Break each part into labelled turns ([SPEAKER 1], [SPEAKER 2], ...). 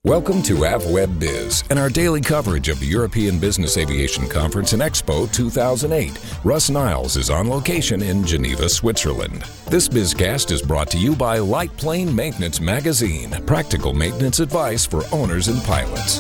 [SPEAKER 1] Welcome to AvWeb Biz and our daily coverage of the European Business Aviation Conference and Expo 2008. Russ Niles is on location in Geneva, Switzerland. This bizcast is brought to you by Light Plane Maintenance Magazine, practical maintenance advice for owners and pilots.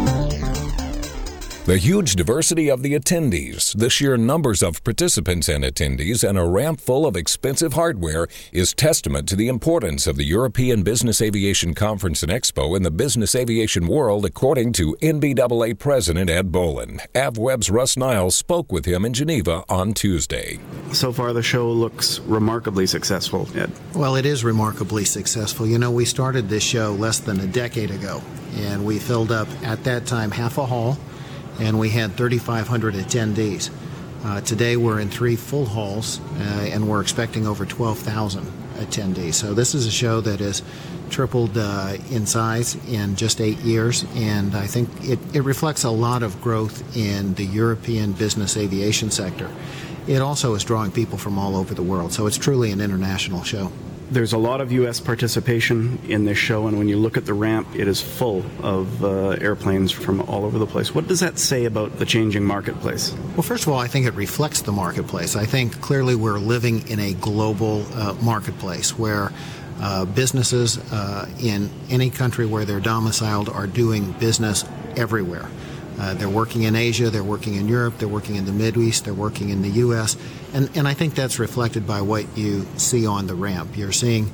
[SPEAKER 1] The huge diversity of the attendees, the sheer numbers of participants and attendees, and a ramp full of expensive hardware is testament to the importance of the European Business Aviation Conference and Expo in the business aviation world, according to NBAA President Ed Boland. AvWeb's Russ Niles spoke with him in Geneva on Tuesday.
[SPEAKER 2] So far, the show looks remarkably successful, Ed.
[SPEAKER 3] Well, it is remarkably successful. You know, we started this show less than a decade ago, and we filled up, at that time, half a hall, and we had 3,500 attendees. Today we're in 3 full halls, and we're expecting over 12,000 attendees. So this is a show that has tripled in size in just 8 years, and I think it reflects a lot of growth in the European business aviation sector. It also is drawing people from all over the world, so it's truly an international show.
[SPEAKER 2] There's a lot of U.S. participation in this show, and when you look at the ramp, it is full of airplanes from all over the place. What does that say about the changing marketplace?
[SPEAKER 3] Well, first of all, I think it reflects the marketplace. I think clearly we're living in a global marketplace where businesses in any country where they're domiciled are doing business everywhere. They're working in Asia, they're working in Europe, they're working in the Middle East, they're working in the U.S., and I think that's reflected by what you see on the ramp. You're seeing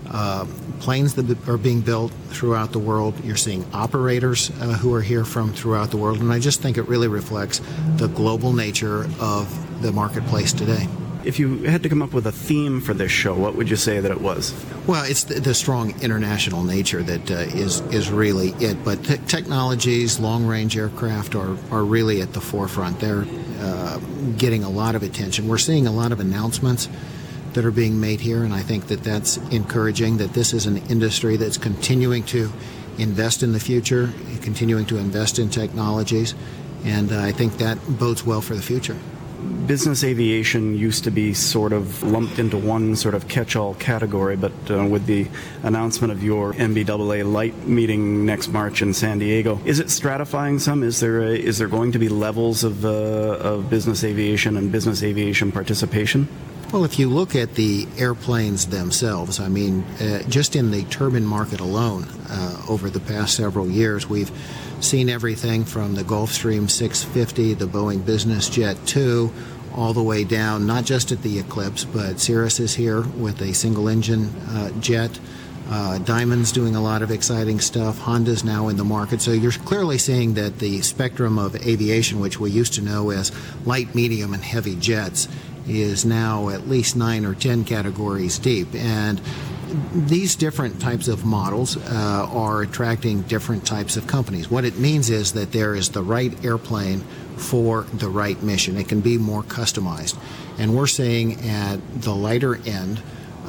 [SPEAKER 3] planes that are being built throughout the world. You're seeing operators who are here from throughout the world, and I just think it really reflects the global nature of the marketplace today.
[SPEAKER 2] If you had to come up with a theme for this show, what would you say that it was?
[SPEAKER 3] Well, it's the strong international nature that is really it. But technologies, long-range aircraft are really at the forefront. They're getting a lot of attention. We're seeing a lot of announcements that are being made here, and I think that that's encouraging, that this is an industry that's continuing to invest in the future, continuing to invest in technologies, and I think that bodes well for the future.
[SPEAKER 2] Business aviation used to be sort of lumped into one sort of catch-all category, but with the announcement of your NBAA Light meeting next March in San Diego, is it stratifying some? Is there going to be levels of business aviation and business aviation participation?
[SPEAKER 3] Well, if you look at the airplanes themselves, I mean, just in the turbine market alone, over the past several years, we've seen everything from the Gulfstream 650, the Boeing Business Jet 2, all the way down, not just at the Eclipse, but Cirrus is here with a single-engine jet. Diamond's doing a lot of exciting stuff. Honda's now in the market. So you're clearly seeing that the spectrum of aviation, which we used to know as light, medium, and heavy jets, is now at least 9 or 10 categories deep. And these different types of models are attracting different types of companies. What it means is that there is the right airplane for the right mission. It can be more customized. And we're seeing at the lighter end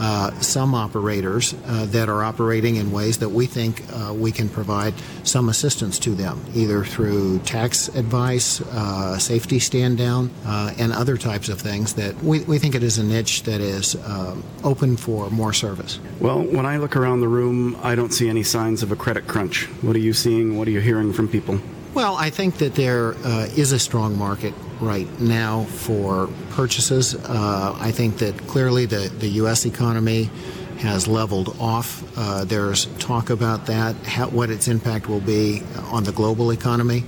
[SPEAKER 3] some operators that are operating in ways that we think we can provide some assistance to them, either through tax advice, safety stand down, and other types of things that we think it is a niche that is open for more service.
[SPEAKER 2] Well, when I look around the room, I don't see any signs of a credit crunch. What are you seeing? What are you hearing from people?
[SPEAKER 3] Well, I think that there is a strong market right now for purchases. I think that clearly the U.S. economy has leveled off. There's talk about that, what its impact will be on the global economy.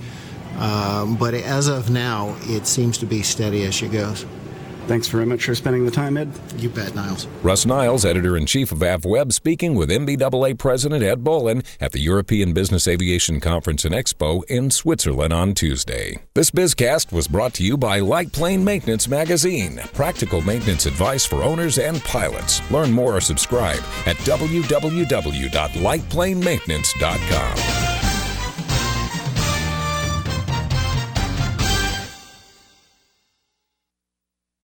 [SPEAKER 3] But as of now, it seems to be steady as she goes.
[SPEAKER 2] Thanks very much for spending the time, Ed.
[SPEAKER 3] You bet, Niles.
[SPEAKER 1] Russ Niles, Editor-in-Chief of AvWeb, speaking with NBAA President Ed Boland at the European Business Aviation Conference and Expo in Switzerland on Tuesday. This bizcast was brought to you by Light Plane Maintenance Magazine, practical maintenance advice for owners and pilots. Learn more or subscribe at www.lightplanemaintenance.com.